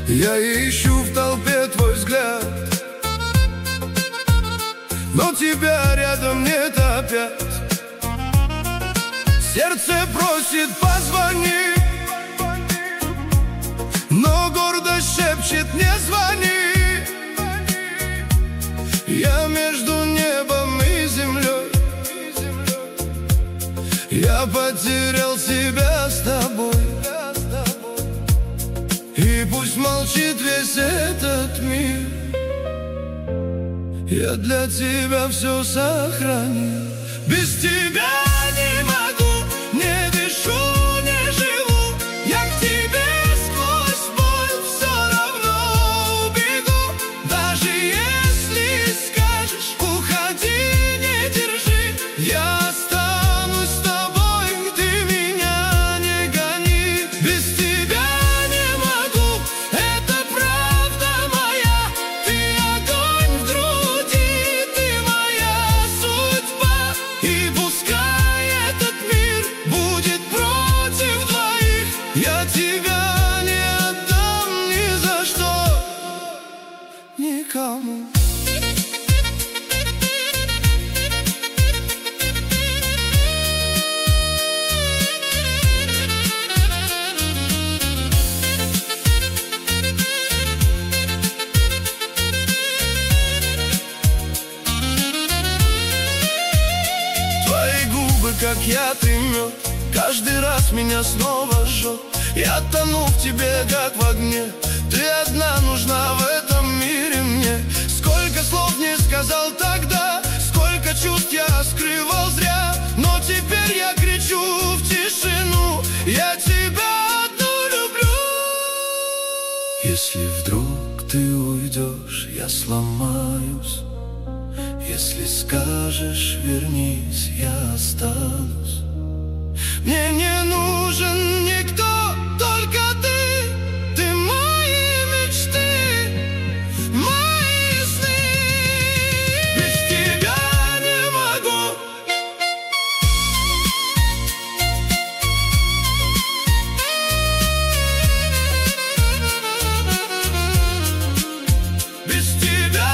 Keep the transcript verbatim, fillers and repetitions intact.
Я ищу в толпе твой взгляд, но тебя рядом нет опять. Сердце просит позвони, но гордость шепчет не звони. Я между небом и землей, я потерял себя с тобой. И пусть молчит весь этот мир, я для тебя все сохранил. Без тебя не могу, не дышу, не живу. Я к тебе сквозь боль все равно убегу. Даже если скажешь уходи, не держи, я останусь с тобой, ты меня не гони. Без тебя не могу, это правда моя. Ты огонь в груди, ты моя судьба. И пускай этот мир будет против двоих, я тебя не отдам ни за что никому. Твои губы, как яд и мед, каждый раз меня снова жжет. Я тону в тебе, как в огне. Ты одна нужна в этом мире мне. Сколько слов не сказал тогда, сколько чувств я скрывал зря. Но теперь я кричу в тишину: я тебя одну люблю. Если вдруг ты уйдешь, я сломаюсь. Если скажешь вернись, я останусь. Мне не нужен никто, только ты. Ты мои мечты, мои сны. Без тебя не могу. Без тебя